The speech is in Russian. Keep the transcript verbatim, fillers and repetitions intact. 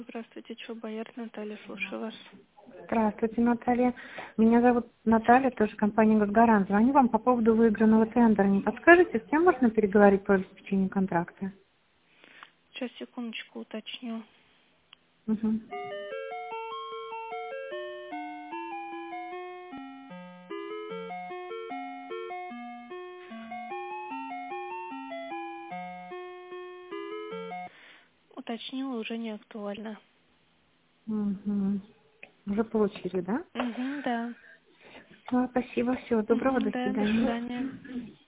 Здравствуйте, Чо Боярд, Наталья, слушаю вас. Здравствуйте, Наталья. Меня зовут Наталья, тоже компания «Госгарант». Звоню вам по поводу выигранного тендера. Не подскажете, с кем можно переговорить по обеспечению контракта? Сейчас, секундочку, уточню. Угу. Уточнила, уже не актуально. Угу. Уже получили, да? Угу, да. Ну, спасибо, всего доброго, Угу, до да, до свидания. свидания.